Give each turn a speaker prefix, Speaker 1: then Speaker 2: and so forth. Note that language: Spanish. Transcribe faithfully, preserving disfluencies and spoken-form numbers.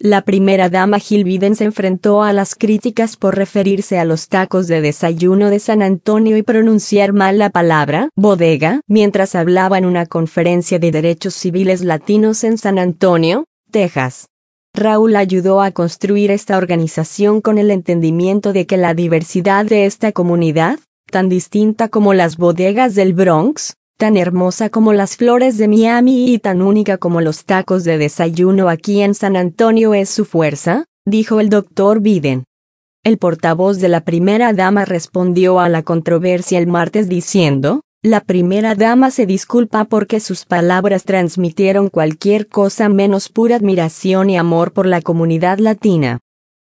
Speaker 1: La primera dama Jill Biden se enfrentó a las críticas por referirse a los tacos de desayuno de San Antonio y pronunciar mal la palabra bodega mientras hablaba en una conferencia de derechos civiles latinos en San Antonio, Texas. Raúl ayudó a construir esta organización con el entendimiento de que la diversidad de esta comunidad, tan distinta como las bodegas del Bronx, tan hermosa como las flores de Miami y tan única como los tacos de desayuno aquí en San Antonio es su fuerza, dijo el doctor Biden. El portavoz de la primera dama respondió a la controversia el martes diciendo, la primera dama se disculpa porque sus palabras transmitieron cualquier cosa menos pura admiración y amor por la comunidad latina.